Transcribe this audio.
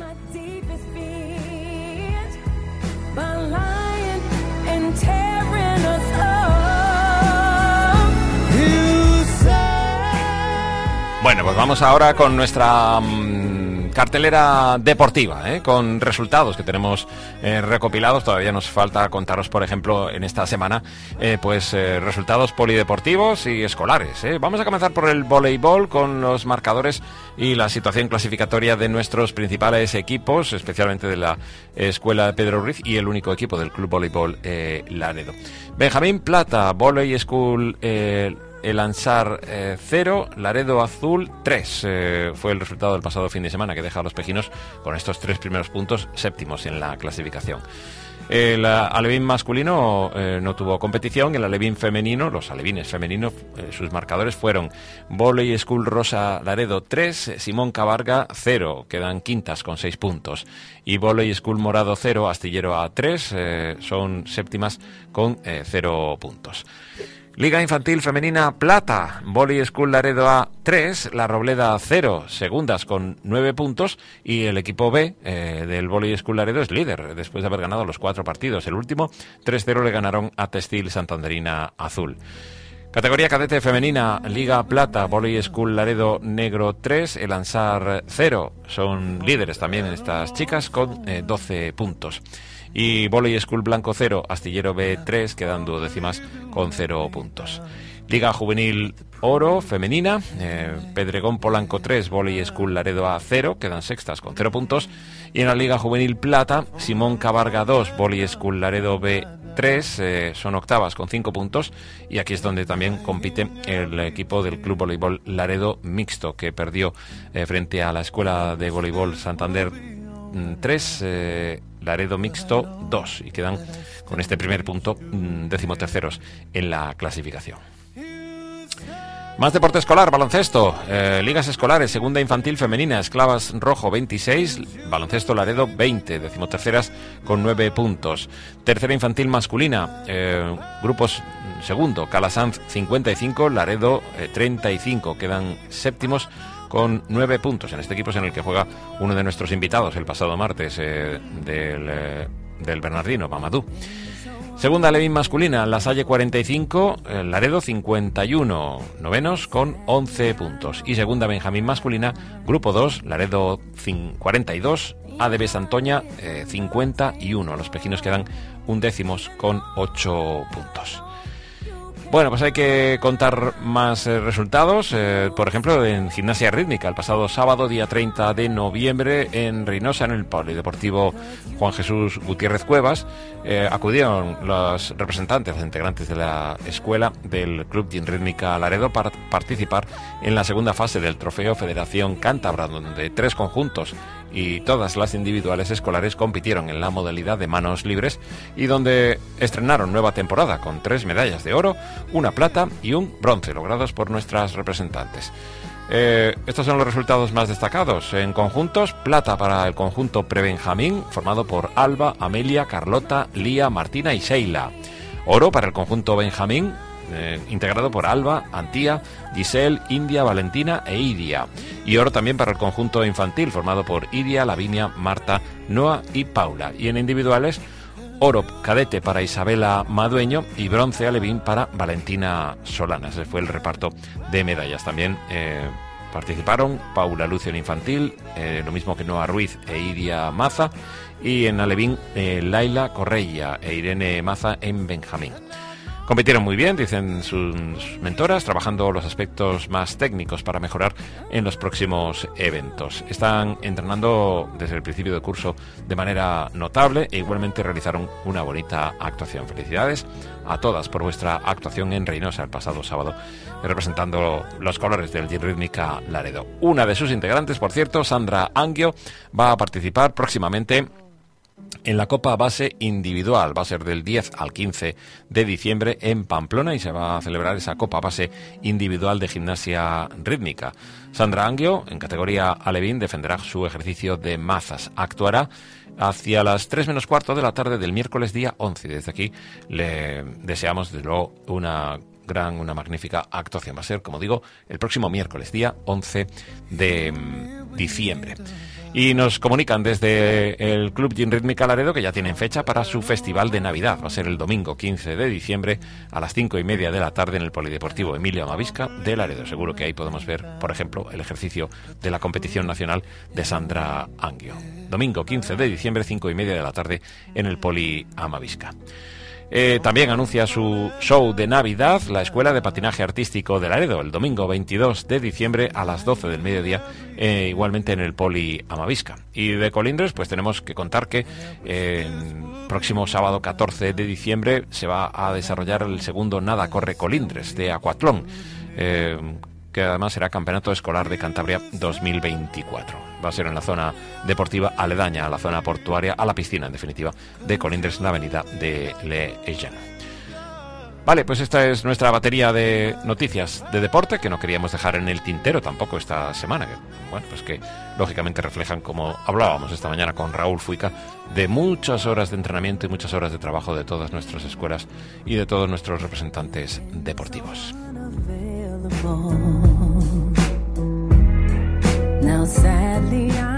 Bueno, pues vamos ahora con nuestra cartelera deportiva, con resultados que tenemos recopilados. Todavía nos falta contaros, por ejemplo, en esta semana, resultados polideportivos y escolares. Vamos a comenzar por el voleibol con los marcadores y la situación clasificatoria de nuestros principales equipos, especialmente de la Escuela de Pedro Ruiz y el único equipo del Club Voleibol Laredo. Benjamín Plata, Volley School El Ansar 0, Laredo Azul 3. Fue el resultado del pasado fin de semana, que deja a los pejinos con estos 3 primeros puntos séptimos en la clasificación. El alevín masculino no tuvo competición. El alevín femenino, los alevines femeninos, sus marcadores fueron Volley School Rosa Laredo 3, Simón Cabarga 0, quedan quintas con 6 puntos. Y Volley School Morado 0, Astillero A 3, son séptimas con 0 puntos. Liga Infantil Femenina Plata, Volley School Laredo A 3, La Robleda 0, segundas con 9 puntos, y el equipo B del Volley School Laredo es líder después de haber ganado los 4 partidos. El último 3-0 le ganaron a Textil Santanderina Azul. Categoría cadete femenina, Liga Plata, Volley School Laredo Negro 3, El Ansar 0, son líderes también estas chicas con 12 puntos. Y Volley School Blanco 0, Astillero B 3, quedando duodécimas con 0 puntos. Liga Juvenil Oro femenina, Pedregón Polanco 3, Volley School Laredo A 0, quedan sextas con 0 puntos. Y en la Liga Juvenil Plata, Simón Cabarga 2, Volley School Laredo B 3, son octavas con 5 puntos. Y aquí es donde también compite el equipo del Club Voleibol Laredo Mixto, que perdió frente a la Escuela de Voleibol Santander 3, Laredo Mixto 2, y quedan con este primer punto 13º en la clasificación. Más deporte escolar, baloncesto, ligas escolares, segunda infantil femenina, Esclavas Rojo 26, Baloncesto Laredo 20, 13º con 9 puntos. Tercera infantil masculina, grupos segundo, Calasanz 55, Laredo 35, quedan séptimos con 9 puntos. En este equipo es en el que juega uno de nuestros invitados el pasado martes, del Bernardino, Mamadou. Segunda alevín masculina, La Salle 45, Laredo 51, novenos con 11 puntos. Y segunda Benjamín masculina, grupo 2, Laredo 42, ADB Santoña 51. Los pejinos quedan undécimos con 8 puntos. Bueno, pues hay que contar más resultados. Por ejemplo, en gimnasia rítmica, el pasado sábado, día 30 de noviembre, en Reynosa, en el Polideportivo Juan Jesús Gutiérrez Cuevas, acudieron los representantes, los integrantes de la escuela del Club Gym Rítmica Laredo para participar en la segunda fase del Trofeo Federación Cántabra, donde 3 conjuntos y todas las individuales escolares compitieron en la modalidad de manos libres, y donde estrenaron nueva temporada con 3 medallas de oro, una plata y un bronce, logrados por nuestras representantes. Estos son los resultados más destacados. En conjuntos, plata para el conjunto Prebenjamín, formado por Alba, Amelia, Carlota, Lía, Martina y Sheila. Oro para el conjunto Benjamín, integrado por Alba, Antía, Giselle, India, Valentina e Iria. Y oro también para el conjunto infantil, formado por Iria, Lavinia, Marta, Noa y Paula. Y en individuales, oro cadete para Isabela Madueño y bronce alevín para Valentina Solana. Ese fue el reparto de medallas. También participaron Paula Lucio en infantil, lo mismo que Noa Ruiz e Iria Maza, y en alevín Laila Correia e Irene Maza en Benjamín. Compitieron muy bien, dicen sus mentoras, trabajando los aspectos más técnicos para mejorar en los próximos eventos. Están entrenando desde el principio del curso de manera notable e igualmente realizaron una bonita actuación. Felicidades a todas por vuestra actuación en Reynosa el pasado sábado, representando los colores del Gym Rítmica Laredo. Una de sus integrantes, por cierto, Sandra Anguio, va a participar próximamente en la Copa Base Individual. Va a ser del 10 al 15 de diciembre en Pamplona, y se va a celebrar esa Copa Base Individual de Gimnasia Rítmica. Sandra Anguio, en categoría alevín, defenderá su ejercicio de mazas. Actuará hacia las 3 menos cuarto de la tarde del miércoles día 11. Desde aquí le deseamos, desde luego, una magnífica actuación. Va a ser, como digo, el próximo miércoles, día 11 de diciembre. Y nos comunican desde el Club Gin Rítmica Laredo que ya tienen fecha para su festival de Navidad. Va a ser el domingo 15 de diciembre a las 5:30 de la tarde en el Polideportivo Emilio Amavisca de Laredo. Seguro que ahí podemos ver, por ejemplo, el ejercicio de la competición nacional de Sandra Anguio. Domingo 15 de diciembre, 5:30 de la tarde en el Poli Amavisca. También anuncia su show de Navidad la Escuela de Patinaje Artístico de Laredo, el domingo 22 de diciembre a las 12 del mediodía, igualmente en el Poli Amavisca. Y de Colindres, pues tenemos que contar que próximo sábado 14 de diciembre se va a desarrollar el segundo Nada Corre Colindres de Acuatlón, que además será Campeonato Escolar de Cantabria 2024. Va a ser en la zona deportiva aledaña a la zona portuaria, a la piscina, en definitiva, de Colindres, en la avenida de Lejean. Vale, pues esta es nuestra batería de noticias de deporte que no queríamos dejar en el tintero tampoco esta semana. Pues que lógicamente reflejan, como hablábamos esta mañana con Raúl Fuica, de muchas horas de entrenamiento y muchas horas de trabajo de todas nuestras escuelas y de todos nuestros representantes deportivos. Now sadly